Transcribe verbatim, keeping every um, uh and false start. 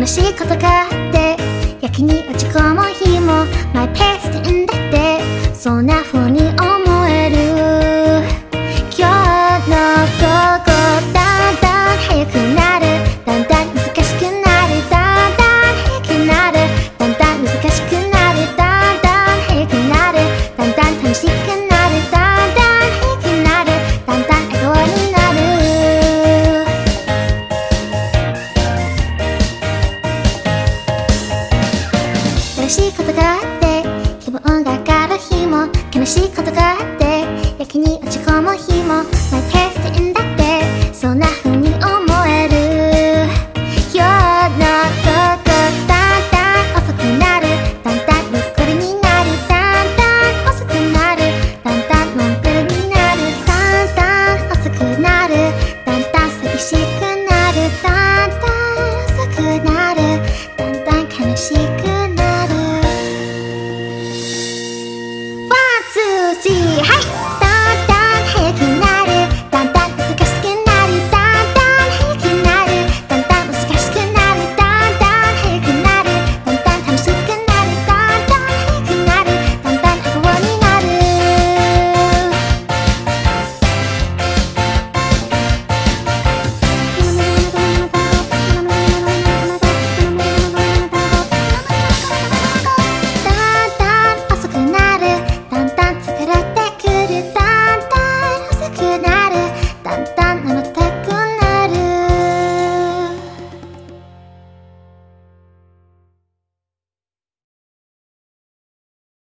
悲しいことがあってやけに落ち込む日もマイペースでいいんだって、そんな風に思える。今日の午後だんだん早くなる、だんだん難しくなる、だんだん早くなる、だんだん難しくなる、だんだん早くなる、だんだん楽しくなる、だんだん早くなる、だんだん笑顔になる。嬉しいことがあって気分が上がる日も、悲しいことがあってやけに落ち込む日もマイペースでいいんだって、そんな風に